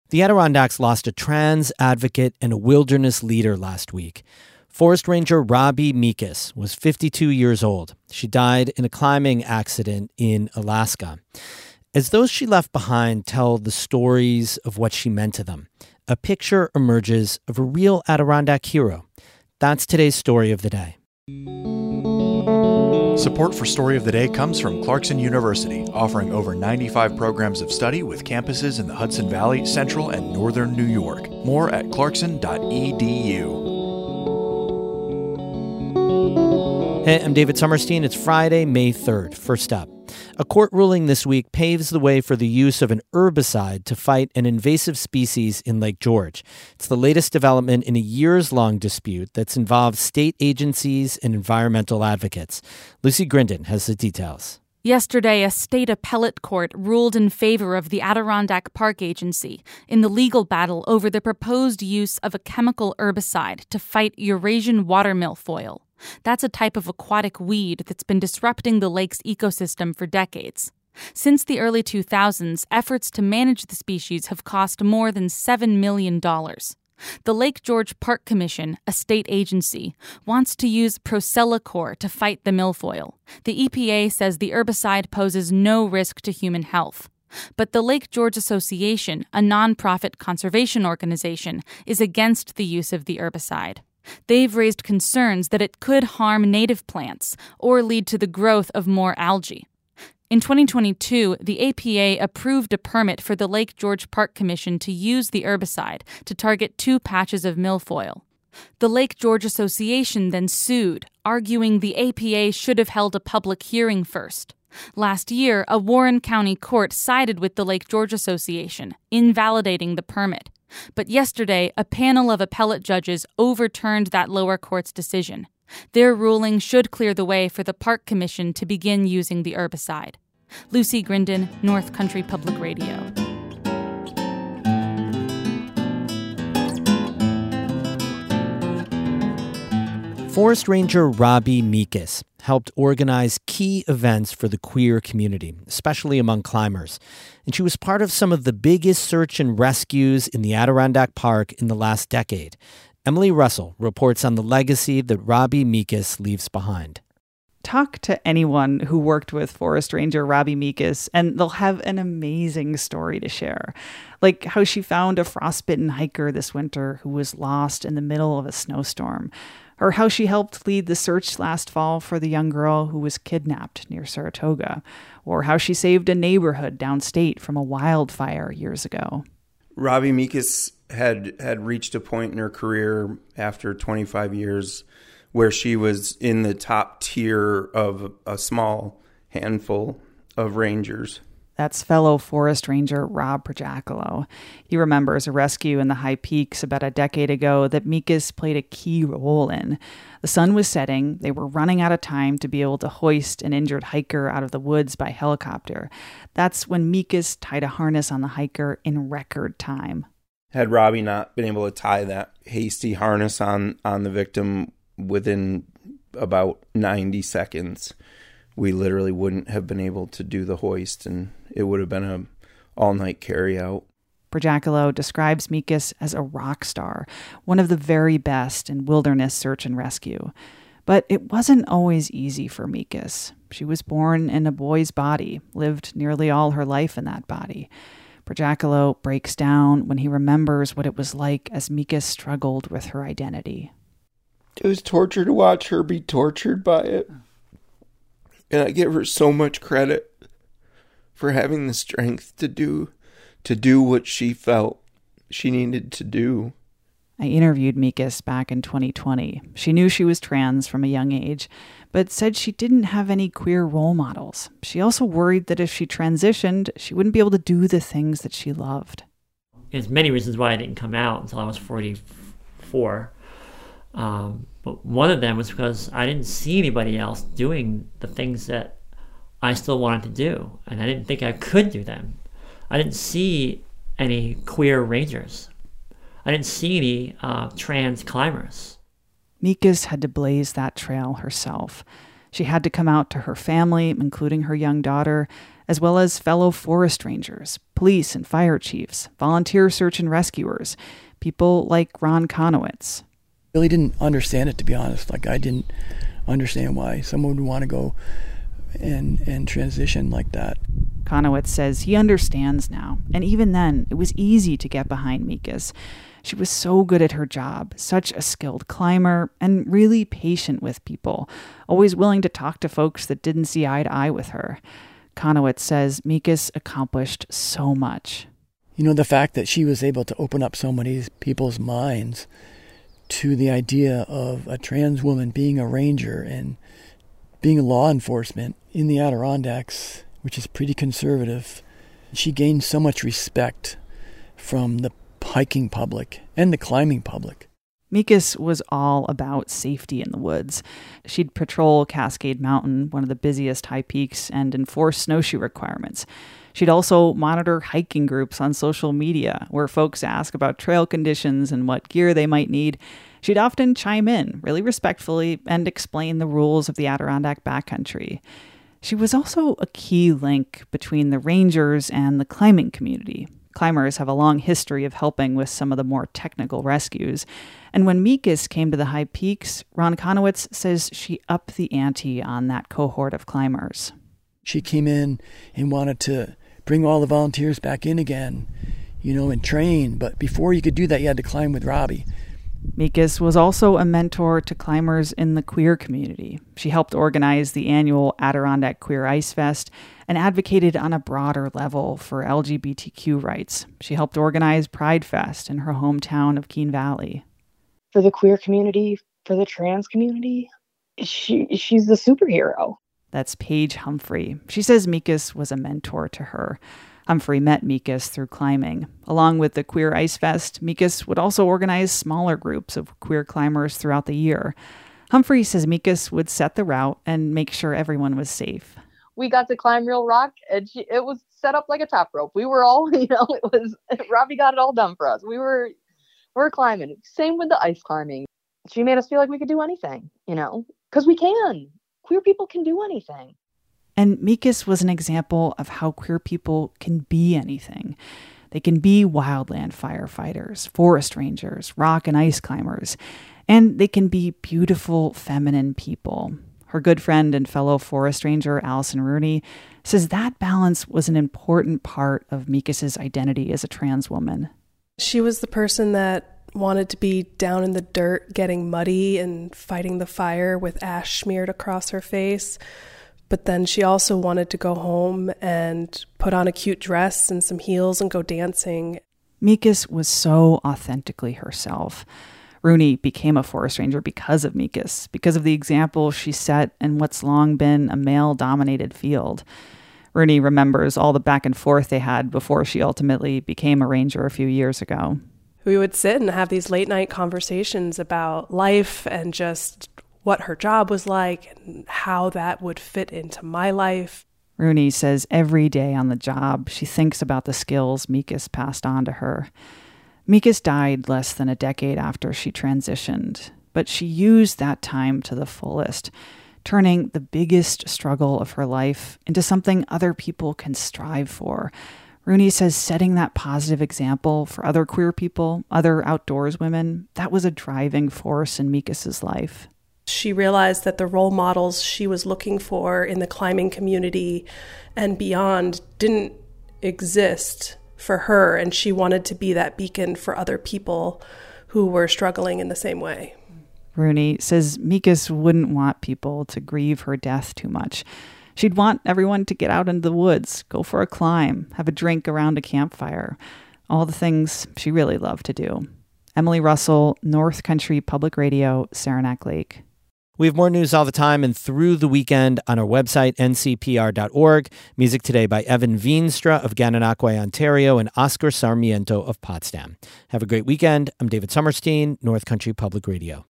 The Adirondacks lost a trans advocate and a wilderness leader last week. Forest Ranger Robbie Meekus was 52 years old. She died in a climbing accident in Alaska. As those she left behind tell the stories of what she meant to them, a picture emerges of a real Adirondack hero. That's today's Story of the Day. Support for Story of the Day comes from Clarkson University, offering over 95 programs of study with campuses in the Hudson Valley, Central, and Northern New York. More at clarkson.edu. Hey, I'm David Sommerstein. It's Friday, May 3rd. First up, a court ruling this week paves the way for the use of an herbicide to fight an invasive species in Lake George. It's the latest development in a years-long dispute that's involved state agencies and environmental advocates. Lucy Grindon has the details. Yesterday, a state appellate court ruled in favor of the Adirondack Park Agency in the legal battle over the proposed use of a chemical herbicide to fight Eurasian water milfoil. That's a type of aquatic weed that's been disrupting the lake's ecosystem for decades. Since the early 2000s, efforts to manage the species have cost more than $7 million. The Lake George Park Commission, a state agency, wants to use Procelacor to fight the milfoil. The EPA says the herbicide poses no risk to human health. But the Lake George Association, a nonprofit conservation organization, is against the use of the herbicide. They've raised concerns that it could harm native plants or lead to the growth of more algae. In 2022, the APA approved a permit for the Lake George Park Commission to use the herbicide to target 2 patches of milfoil. The Lake George Association then sued, arguing the APA should have held a public hearing first. Last year, a Warren County court sided with the Lake George Association, invalidating the permit. But yesterday, a panel of appellate judges overturned that lower court's decision. Their ruling should clear the way for the Park Commission to begin using the herbicide. Lucy Grindon, North Country Public Radio. Forest Ranger Robbie Meekus helped organize key events for the queer community, especially among climbers. And she was part of some of the biggest search and rescues in the Adirondack Park in the last decade. Emily Russell reports on the legacy that Robbie Meekus leaves behind. Talk to anyone who worked with Forest Ranger Robbie Meekus, and they'll have an amazing story to share. Like how she found a frostbitten hiker this winter who was lost in the middle of a snowstorm. Or how she helped lead the search last fall for the young girl who was kidnapped near Saratoga. Or how she saved a neighborhood downstate from a wildfire years ago. Robbie Meekus had reached a point in her career after 25 years where she was in the top tier of a small handful of rangers. That's fellow Forest Ranger Rob Projakalo. He remembers a rescue in the High Peaks about a decade ago that Meekus played a key role in. The sun was setting. They were running out of time to be able to hoist an injured hiker out of the woods by helicopter. That's when Meekus tied a harness on the hiker in record time. Had Robbie not been able to tie that hasty harness on the victim within about 90 seconds, we literally wouldn't have been able to do the hoist, and it would have been an all-night carry-out. Projakalo describes Meekus as a rock star, one of the very best in wilderness search and rescue. But it wasn't always easy for Meekus. She was born in a boy's body, lived nearly all her life in that body. Projakalo breaks down when he remembers what it was like as Meekus struggled with her identity. It was torture to watch her be tortured by it. And I give her so much credit for having the strength to do what she felt she needed to do. I interviewed Meekus back in 2020. She knew she was trans from a young age, but said she didn't have any queer role models. She also worried that if she transitioned, she wouldn't be able to do the things that she loved. There's many reasons why I didn't come out until I was 44. But one of them was because I didn't see anybody else doing the things that I still wanted to do, and I didn't think I could do them. I didn't see any queer rangers. I didn't see any trans climbers. Meekus had to blaze that trail herself. She had to come out to her family, including her young daughter, as well as fellow forest rangers, police and fire chiefs, volunteer search and rescuers, people like Ron Conowitz. Really didn't understand it, to be honest. Like, I didn't understand why someone would want to go and transition like that. Conowitz says he understands now, and even then, it was easy to get behind Mikas. She was so good at her job, such a skilled climber, and really patient with people, always willing to talk to folks that didn't see eye to eye with her. Conowitz says Mikas accomplished so much. You know, the fact that she was able to open up so many people's minds to the idea of a trans woman being a ranger and being a law enforcement in the Adirondacks, which is pretty conservative. She gained so much respect from the hiking public and the climbing public. Mikas was all about safety in the woods. She'd patrol Cascade Mountain, one of the busiest high peaks, and enforce snowshoe requirements. She'd also monitor hiking groups on social media, where folks ask about trail conditions and what gear they might need. She'd often chime in, really respectfully, and explain the rules of the Adirondack backcountry. She was also a key link between the rangers and the climbing community. Climbers have a long history of helping with some of the more technical rescues. And when Mikas came to the high peaks, Ron Conowitz says she upped the ante on that cohort of climbers. She came in and wanted to bring all the volunteers back in again, and train. But before you could do that, you had to climb with Robbie. Mikas was also a mentor to climbers in the queer community. She helped organize the annual Adirondack Queer Ice Fest and advocated on a broader level for LGBTQ rights. She helped organize Pride Fest in her hometown of Keene Valley. For the queer community, for the trans community, she's the superhero. That's Paige Humphrey. She says Mikas was a mentor to her. Humphrey met Mikas through climbing. Along with the Queer Ice Fest, Mikas would also organize smaller groups of queer climbers throughout the year. Humphrey says Mikas would set the route and make sure everyone was safe. We got to climb Real Rock, and it was set up like a top rope. We were all, Robbie got it all done for us. We were climbing. Same with the ice climbing. She made us feel like we could do anything, because we can. Queer people can do anything. And Mikas was an example of how queer people can be anything. They can be wildland firefighters, forest rangers, rock and ice climbers, and they can be beautiful, feminine people. Her good friend and fellow forest ranger, Allison Rooney, says that balance was an important part of Mikas's identity as a trans woman. She was the person that wanted to be down in the dirt, getting muddy and fighting the fire with ash smeared across her face. But then she also wanted to go home and put on a cute dress and some heels and go dancing. Mikas was so authentically herself. Rooney became a forest ranger because of Mikas, because of the example she set in what's long been a male-dominated field. Rooney remembers all the back and forth they had before she ultimately became a ranger a few years ago. We would sit and have these late-night conversations about life and just what her job was like and how that would fit into my life. Rooney says every day on the job, she thinks about the skills Mikas passed on to her. Mikas died less than a decade after she transitioned, but she used that time to the fullest, turning the biggest struggle of her life into something other people can strive for. Rooney says setting that positive example for other queer people, other outdoors women, that was a driving force in Mikas's life. She realized that the role models she was looking for in the climbing community and beyond didn't exist for her, and she wanted to be that beacon for other people who were struggling in the same way. Rooney says Mikas wouldn't want people to grieve her death too much. She'd want everyone to get out into the woods, go for a climb, have a drink around a campfire, all the things she really loved to do. Emily Russell, North Country Public Radio, Saranac Lake. We have more news all the time and through the weekend on our website, ncpr.org. Music today by Evan Veenstra of Gananoque, Ontario, and Oscar Sarmiento of Potsdam. Have a great weekend. I'm David Sommerstein, North Country Public Radio.